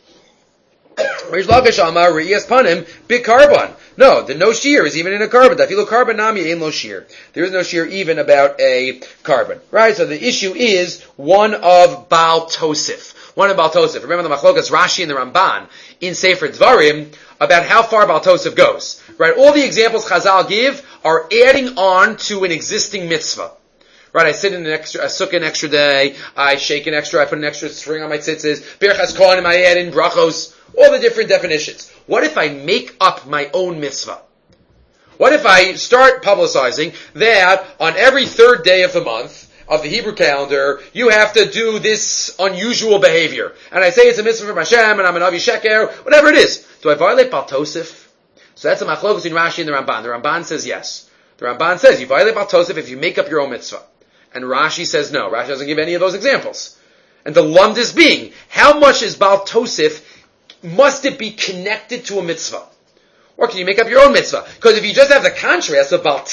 Reish Lakish Amar, Re'iyas Panim, big carbon. No, the no shear is even in a carbon. Dafilu carbon nami ain't no shear. There is no shear even about a carbon. Right? So the issue is one of Baal Tosef. One of Baal Tosef. Remember the Machlokas Rashi and the Ramban in Sefer Dvarim about how far Baal Tosef goes. Right? All the examples Chazal give are adding on to an existing mitzvah. Right, I sit in I suck an extra day, I shake an extra, I put an extra string on my tzitzis, Birchas Kohanim, I add in brachos, all the different definitions. What if I make up my own mitzvah? What if I start publicizing that on every 3rd day of the month, of the Hebrew calendar, you have to do this unusual behavior. And I say it's a mitzvah from Hashem, and I'm an Avi Sheker, whatever it is. Do I violate Baal Tosef? So that's a machlokas in Rashi and the Ramban. The Ramban says yes. The Ramban says you violate Baal Tosef if you make up your own mitzvah. And Rashi says no. Rashi doesn't give any of those examples. And the lumdis being, how much is Baal Tosef, must it be connected to a mitzvah? Or can you make up your own mitzvah? Because if you just have the contrast of Baal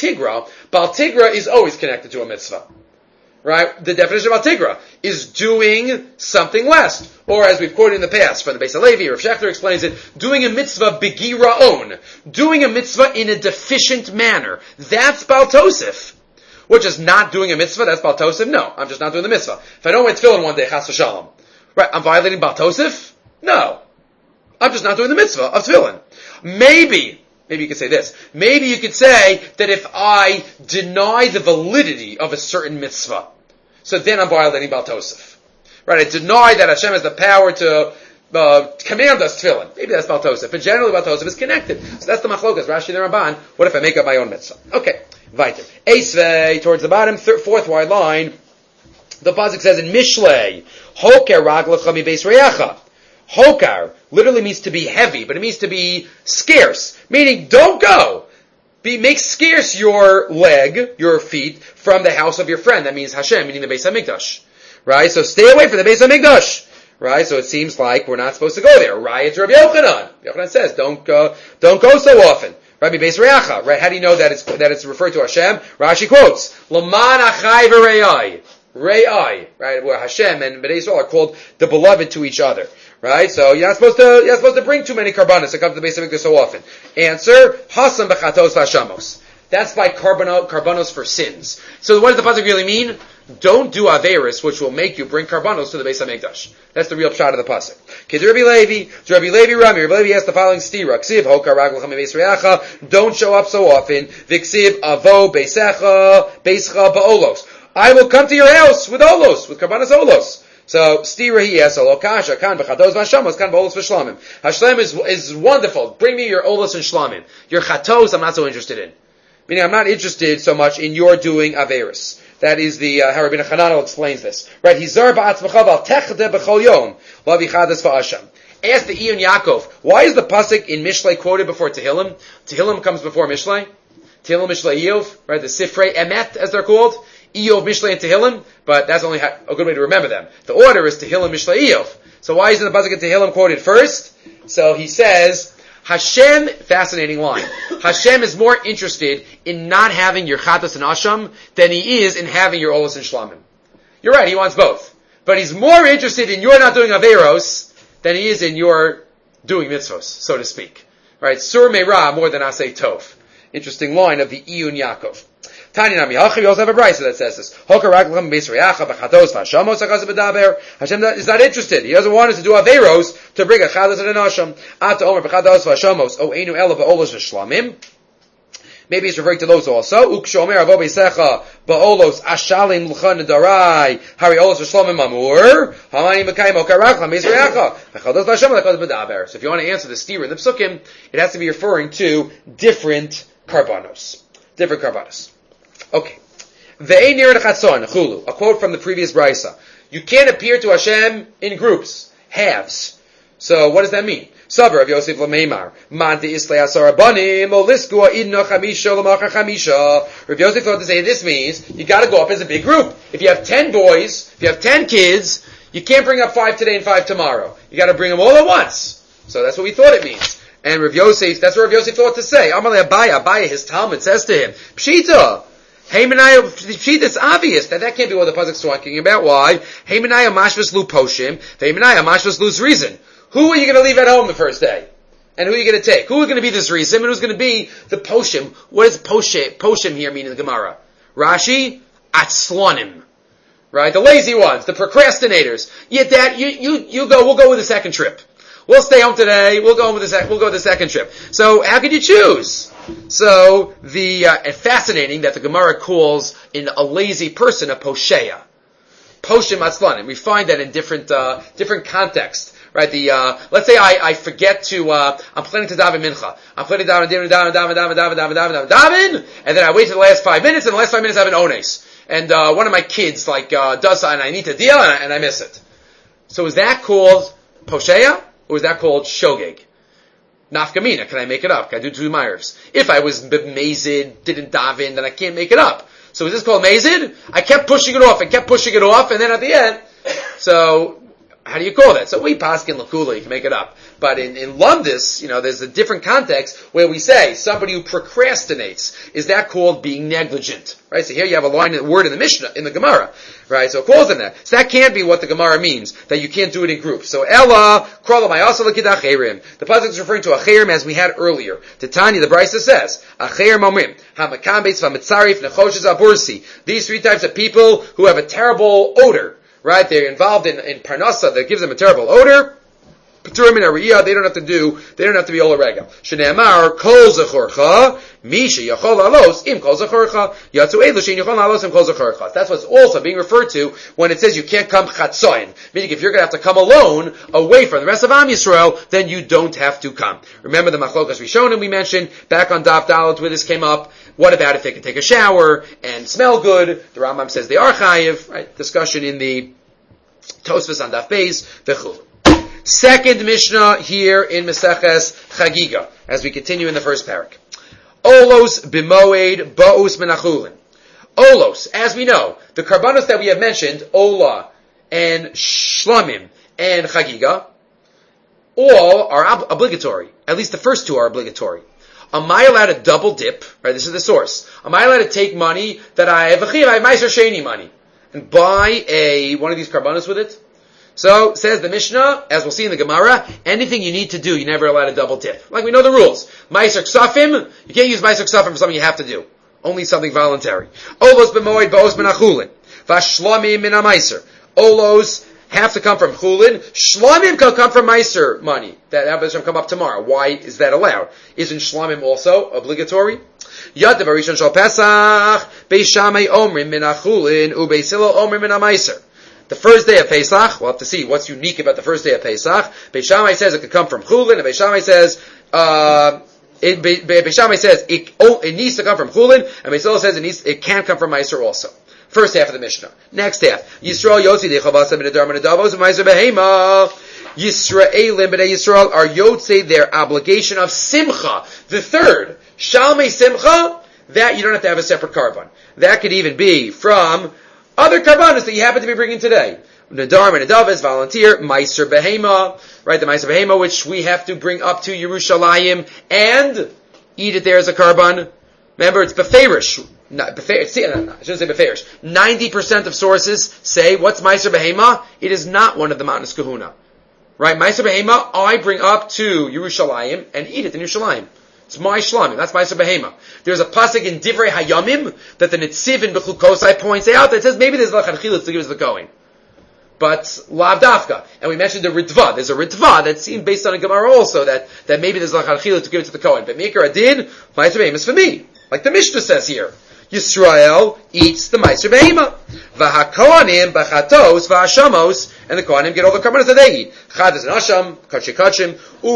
Tigra is always connected to a mitzvah. Right? The definition of Baal Tigra is doing something less. Or as we've quoted in the past from the Beis HaLevi, Rav Shechter explains it, doing a mitzvah begiraon. Doing a mitzvah in a deficient manner. That's Baal Tosef. Which is not doing a mitzvah, that's Baal Tosef? No, I'm just not doing the mitzvah. If I don't wear tefillin one day, chas v'shalom. Right, I'm violating Baal Tosef? No. I'm just not doing the mitzvah of tefillin. Maybe you could say this. Maybe you could say that if I deny the validity of a certain mitzvah, so then I'm violating Baal Tosef. Right, I deny that Hashem has the power to command us tefillin. Maybe that's Baal Tosef. But generally Baal Tosef is connected. So that's the machlokas, Rashi and the Ramban. What if I make up my own mitzvah? Okay. Weiter. Eisvei, towards the bottom, 4th wide line, the pasuk says in Mishlei, Hoker raglecha mi beis reyacha. Hokar literally means to be heavy, but it means to be scarce. Meaning, don't go. make scarce your leg, your feet, from the house of your friend. That means Hashem, meaning the Beis HaMikdash. Right? So stay away from the Beis HaMikdash. Right? So it seems like we're not supposed to go there. Right? Rabbi Yochanan. Yochanan says, don't go so often. Rabbi Beis Reacha. Right? How do you know that it's referred to Hashem? Rashi quotes, Laman achai v're'ai. Re'ai. Right? Where Hashem and Bnei Yisrael are called the beloved to each other. Right? So you're not supposed to bring too many karbanos to come to the Beis HaMikdash so often. Answer, Hasam b'chatos v'hashamos. That's by karbanos for sins. So what does the pasuk really mean? Don't do averis, which will make you bring karbanos to the Beis HaMikdash. That's the real pshat of the pasuk. Rabbi Levi Rami. Rabbi Levi has the following stira. Ksiv hoka raglecha mebeis reacha. Don't show up so often. V'ksiv avo beischa ba'olos. I will come to your house with olos, with karbanos olos. So stira he has alokasha kan b'chatos v'hashamos kan b'olos v'shlamim. Hashlem is wonderful. Bring me your olos and shlamim. Your chatos I'm not so interested in. Meaning I'm not interested so much in your doing averis. That is the how Rabbi Chananel explains this. Right? Hizar ba'atzmacha b'al techde b'chol yom lavichadas va'asham. Ask the Iyun Yaakov, why is the pasuk in Mishlei quoted before Tehillim? Tehillim comes before Mishlei. Tehillim, Mishlei, Iyov. Right? The Sifrei Emet, as they're called. Iyov, Mishlei, and Tehillim. But that's only a good way to remember them. The order is Tehillim, Mishlei, Iyov. So why isn't the pasuk in Tehillim quoted first? So he says, Hashem, fascinating line. Hashem is more interested in not having your chatas and asham than he is in having your olos and shlamim. You're right, he wants both. But he's more interested in your not doing averos than he is in your doing mitzvos, so to speak. Right? Sur meira more than asay tov. Interesting line of the Iyun Yaakov. Tani nami hachi, we also have a brisa that says this. Hashem is not interested. He doesn't want us to do averos to bring a chadas and an asham. Ata omer b'chados v'ashamos o einu ela ba'olos v'shlamim. Maybe it's referring to those also. Ukshomer avo b'secha ba'olos ashalim l'chan nedarai hari olos v'shlamim amur hamani mekayim okarach l'mizreacha v'chados v'asham l'chados b'daber. So if you want to answer the steer in the psukim, it has to be referring to different karbanos. Different karbanos. Okay. Ve'enir nechatzon chulu. A quote from the previous brisa. You can't appear to Hashem in groups, halves. So what does that mean? Sabar of Yosef Lameimar. Man de islay asar abanim olisku idna chamisha l'macha chamisha. Rav Yosef thought to say this means you got to go up as a big group. If you have 10 boys, if you have 10 kids, you can't bring up 5 today and 5 tomorrow. You got to bring them all at once. So that's what we thought it means. And Rav Yosef, that's what Rav Yosef thought to say. Amalei Abaya, his Talmud says to him, Pshita. Heimanaya, it's obvious that can't be what the pasuk's talking about. Why? Heimanaya mashvas lu poshim, Heimanaya mashvas lu's reason. Who are you going to leave at home the first day? And who are you going to take? Who are going to be this reason? And who's going to be the poshim? What does poshim here mean in the Gemara? Rashi, atzlonim. Right? The lazy ones, the procrastinators. Yeah, Dad, you go, we'll go with the second trip. We'll stay home today, we'll go with the second trip. So, how could you choose? So, and fascinating that the Gemara calls in a lazy person a posheya. Poshim atzlanim. We find that in different contexts. Right? Let's say I forget to, I'm planning to daven mincha. I'm planning to daven, and then I wait till the last 5 minutes, and the last 5 minutes I have an ones. And, one of my kids, does something, and I need to deal, and I miss it. So is that called posheya? Or is that called shogeg? Nafkamina, can I make it up? Can I do 2 Myers? If I was mazid, didn't daven, then I can't make it up. So is this called mazid? I kept pushing it off, and then at the end, so, how do you call that? So we paskin lakula, you can make it up. But in Lumdis, there's a different context where we say somebody who procrastinates. Is that called being negligent? Right? So here you have a word in the Mishnah, in the Gemara. Right? So it calls in that. So that can't be what the Gemara means, that you can't do it in groups. So Ella, Krolam, the pasuk is referring to Acherim as we had earlier. Titania, the Brisa says, Acher Momrim, Hamakambes, Vamitzarif, Nechoshes, Abursi. These 3 types of people who have a terrible odor. Right? They're involved in parnasa that gives them a terrible odor. They don't have to be ola regel. Shneamar kol zechorcha misha yachol alos im kol zechorcha yatzu elu shein yachol alos im kol zechorcha. That's what's also being referred to when it says you can't come chatzoin. Meaning if you're going to have to come alone away from the rest of Am Yisrael, then you don't have to come. Remember the machlokas Rishonim we mentioned back on Daf Dalet where this came up. What about if they can take a shower and smell good? The Rambam says they are chayiv. Right? Discussion in the Tosfos on Daf Beis v'chul. Second Mishnah here in Maseches Chagiga, as we continue in the first parak. Olos b'moed ba'os menachulin. Olos, as we know, the karbanos that we have mentioned, Ola and Shlamim and Chagiga, all are obligatory. At least the first two are obligatory. Am I allowed to double dip? Right, this is the source. Am I allowed to take money that I have Meiser Sheni money and buy one of these karbanos with it? So, says the Mishnah, as we'll see in the Gemara, anything you need to do, you're never allowed to double dip. Like we know the rules. Meiser Ksafim, you can't use Meiser Ksafim for something you have to do. Only something voluntary. Olos b'moed ba'os menachulin. Vashlamim min ha-meiser. Olos have to come from chulin. Shlamim can come from meiser money. That will come up tomorrow. Why is that allowed? Isn't shlamim also obligatory? Yadav harishon shel Pesach beis Shammai omrim min ha-chulin ubeis Hillel omrim min ha-meiser. The first day of Pesach, we'll have to see what's unique about the first day of Pesach. Beis Shammai says it could come from chulin, and Beis Shammai says Beis Shammai says it needs to come from chulin, and Beis Hillel says it can come from meiser also. First half of the Mishnah. Next half. Yisrael Yotzi Dechavasa Minadar Minadavos Meiser Behema. Yisraelim B'nai Yisrael are Yotzi their obligation of Simcha. The third, Shalmei Simcha, that you don't have to have a separate carbon. That could even be from other carbonos that you happen to be bringing today. Nadar Minadavos, volunteer, Meiser Behema, right, the Meiser Behema, which we have to bring up to Yerushalayim and eat it there as a carbon. Remember, it's Beferish. I shouldn't say Beferish. 90% of sources say, what's Meiser Behema? It is not one of the Matnas Kahuna. Right? Meiser Behema, I bring up to Yerushalayim and eat it in Yerushalayim. It's my shlamim. That's Meiser Behema. There's a pasuk in Divrei Hayamim that the Netziv in Bechukosai points out that says maybe there's Lachan Chilutz to give us the Kohen. But Lav Dafka. And we mentioned the Ritva. There's a Ritva that's seen based on a Gemara also that maybe there's Lachan Chilutz to give it to the Kohen. But Mikra Adin, Meiser Behema is for me. Like the Mishnah says here. Yisrael eats the Meiser Behema. V'hakohanim b'chatos v'hashamos, and the Kohanim get all the karbanos that they eat. Chadas and Hasham, kachim,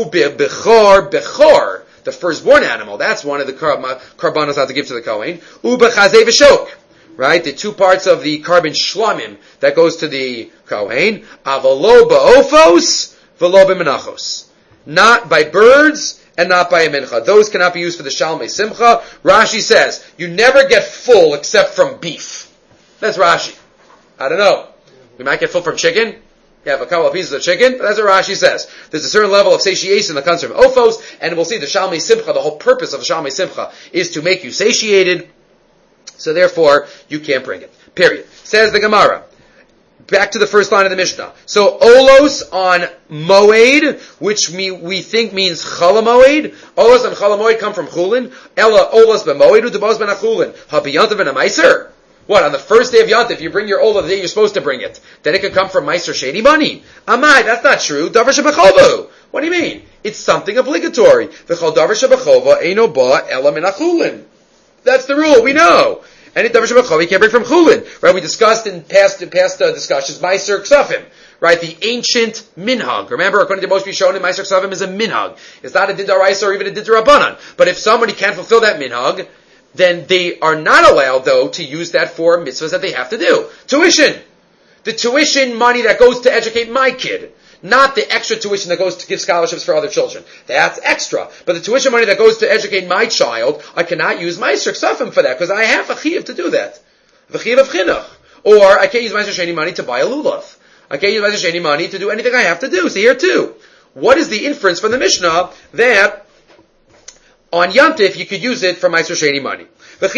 bechor, the firstborn animal. That's one of the karbanos have to give to the Kohen. Bechazei v'shok, right? The two parts of the carbon shlamim that goes to the Kohen. Avalo ba'ofos, v'lo b'menachos. Not by birds, and not by a mincha. Those cannot be used for the Shalmei Simcha. Rashi says, you never get full except from beef. That's Rashi. I don't know. We might get full from chicken. You have a couple of pieces of chicken, but that's what Rashi says. There's a certain level of satiation that comes from Ophos, and we'll see the Shalmei Simcha, the whole purpose of the Shalmei Simcha is to make you satiated, so therefore, you can't bring it. Period. Says the Gemara. Back to the first line of the Mishnah. So, olos on moed, which we think means chalamoed. Olos on chalamoed come from chulin. Ella olos b'moed u'debos ben achulin. Habiyantav ben a-meiser. What, on the first day of Yantif, you bring your olah the day you're supposed to bring it. Then it could come from meiser sheni money. Amai, that's not true. Davar shebechovu. What do you mean? It's something obligatory. V'chol davar shebechova eino ba ella min achulin. That's the rule, we know. And davar shebechova you can't bring from chulin. Right, we discussed in past discussions, meiser ksafim. Right, the ancient minhag. Remember, according to Moshe Rishonim, meiser ksafim is a minhag. It's not a didaraisa or even a didarabanan. But if somebody can't fulfill that minhag, then they are not allowed, though, to use that for mitzvahs that they have to do. Tuition! The tuition money that goes to educate my kid. Not the extra tuition that goes to give scholarships for other children. That's extra. But the tuition money that goes to educate my child, I cannot use meiser ksafim for that, because I have a chiyuv to do that. The chiyuv of chinuch. Or I can't use meiser sheni money to buy a lulav. I can't use meiser sheni money to do anything I have to do. So here too. What is the inference from the Mishnah that on Yantif, you could use it for Meiser Sheni money.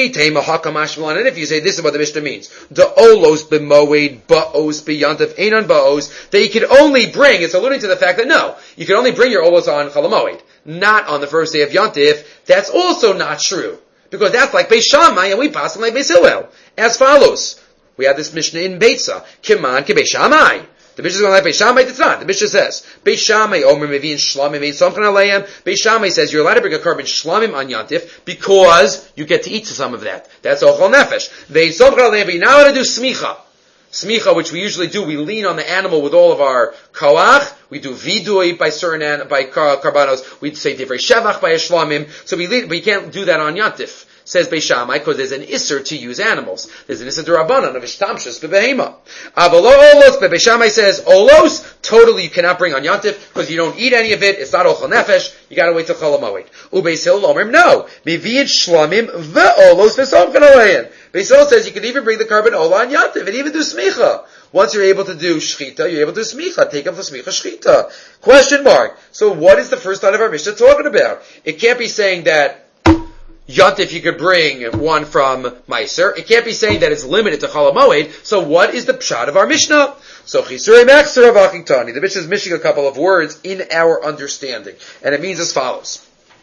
And if you say this is what the Mishnah means, the olos b'moed ba'os b'yantif einon ba'os, that you could only bring, it's alluding to the fact that no, you can only bring your olos on Chalamoed, not on the first day of Yantif. That's also not true. Because that's like Beis Shammai and we pass on like Beis Hillel. As follows. We have this Mishnah in Beitza. Kiman ke Beis Shammai. The Mishnah is going like Beis Shammai, it's not. The Mishnah says, Beis Shammai omer mevi'in shlamim ein somchan aleim. Beis Shammai says you're allowed to bring a carbon shlamim on Yantif because you get to eat some of that. That's ochel nefesh. Ve'in somchan aleim, but you're not allowed to do smicha. Smicha, which we usually do, we lean on the animal with all of our koach. We do vidui by certain, by karbanos. We say divrei shevach by a shlamim. So we lean, but you can't do that on Yantif. says Beis Shammai, because there's an isser to use animals. There's an isser d'Rabbanan of ishtamshus bebehema. Avalo olos, but Beis Shammai says olos, totally you cannot bring on Yantif, because you don't eat any of it, it's not ochel nefesh, you gotta wait till Chol HaMoed. Ubeis Hillel omrim, no. Mivid shlamim ve'olos v'somchen alein. Beis Hillel says you can even bring the carbon ola on Yantif, and even do smicha. Once you're able to do shchita, you're able to do smicha. Take up the smicha shchita. Question mark. So what is the first line of our Mishnah talking about? It can't be saying that Yantif you could bring one from Meiser. It can't be saying that it's limited to Chol HaMoed. So what is the pshat of our Mishnah? So Chisurei Mechser Avachitani. The Mishnah is missing a couple of words in our understanding. And it means as follows.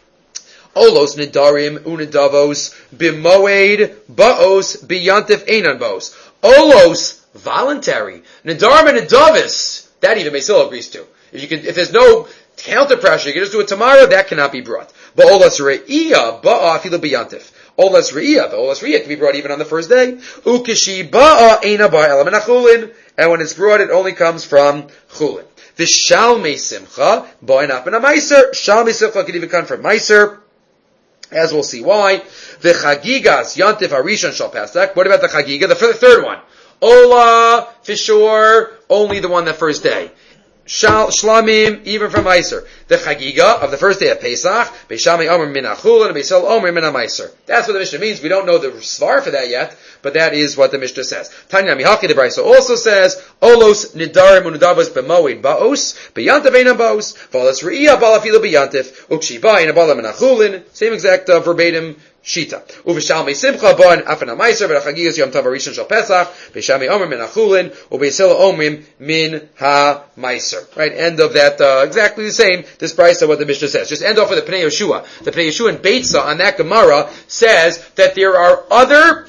Olos nidarim unidavos b'moed baos b'yantif einan baos. Olos, voluntary. Nidarim and nidavis, that even Beis Hillel agrees to. If there's no counter pressure, you can just do it tomorrow, that cannot be brought. But olas re'iyah ba'a afilu b'yantif. Olas re'iyah, the olas re'iyah can be brought even on the first day. Ukishi ba'a eina ba'a elam chulin. And when it's brought, it only comes from chulin. The shalmei simcha ba'a naf ben meiser. Shalmei simcha can even come from meiser. As we'll see why. The chagigas yantif harishon shal pasak. What about the chagiga? The third one. Ola, for sure, only the one that first day. Shlamim, even from Meiser. The Chagiga of the first day of Pesach, Beis Shammai Omer min HaChulin, and Beis Hillel Omer min HaMeiser. That's what the Mishnah means. We don't know the svar for that yet, but that is what the Mishnah says. Tanya Mihaki the Brisa also says, Olos nidarim unudavos b'moed baos, b'yantiv eina baos, v'olos re'iyah balafilu b'yantiv, ukshi ba'in abala min HaChulin. Same exact verbatim Shita. Uv'shalmei simcha ba'an afan ha'meiser, v'chagigas yom tav harishon shel Pesach, Beis Shammai Omer min HaChulin, u'Beis Hillel Omer min HaMeiser. Right, end of that, exactly the same, this brisa what the Mishnah says. Just end off with the Pnei Yeshua. The Pnei Yeshua in Beitza on that Gemara says that there are other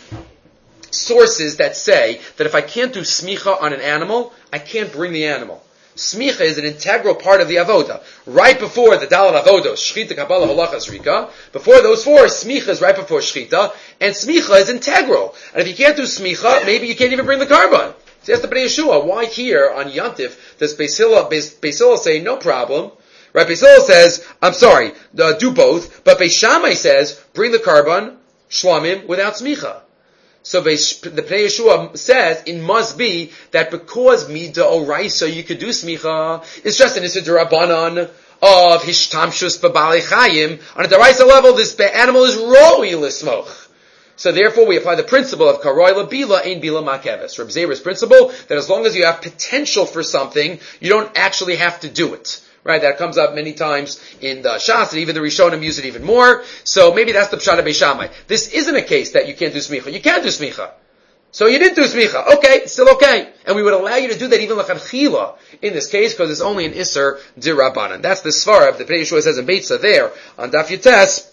sources that say that if I can't do smicha on an animal, I can't bring the animal. Smicha is an integral part of the avoda. Right before the Dalal Avodos, Shchita, Kabbalah, Halacha, Zrika, before those four, Smicha is right before Shchita, and Smicha is integral. And if you can't do Smicha, maybe you can't even bring the carbon. So ask the Pnei Yeshua, why here on Yantif does Beis Hillel say no problem? Right, Beis Hillel says, I'm sorry, do both, but Beis Shammai says, bring the carbon, shlamim, without smicha. So the Pnei Yeshua says, it must be that because mida oraisa you could do smicha, it's just an issur d'Rabbanan of hishtamshus b'balei chayim. On a d'oraisa level, this animal is roi l'smoch. So therefore, we apply the principle of karoi labila ein bila makeves. Reb Zera's principle that as long as you have potential for something, you don't actually have to do it. Right? That comes up many times in the Shas, and even the Rishonim use it even more. So maybe that's the pshat of Beis Shammai. This isn't a case that you can't do smicha. You can do smicha. So you didn't do smicha. Okay, it's still okay. And we would allow you to do that even l'chadchila in this case, because it's only an isser d'Rabbanan. That's the svara the Pnei Yeshua says in Beitza there on Daf Yutes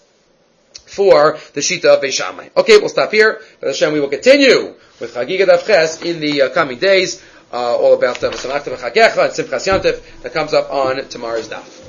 for the Shita of Beis Shammai. Okay, we'll stop here. Hashem, we will continue with Chagiga Daf Ches in the coming days, all about V'samachta v'chagecha and Simchas Yantif that comes up on tomorrow's Daf.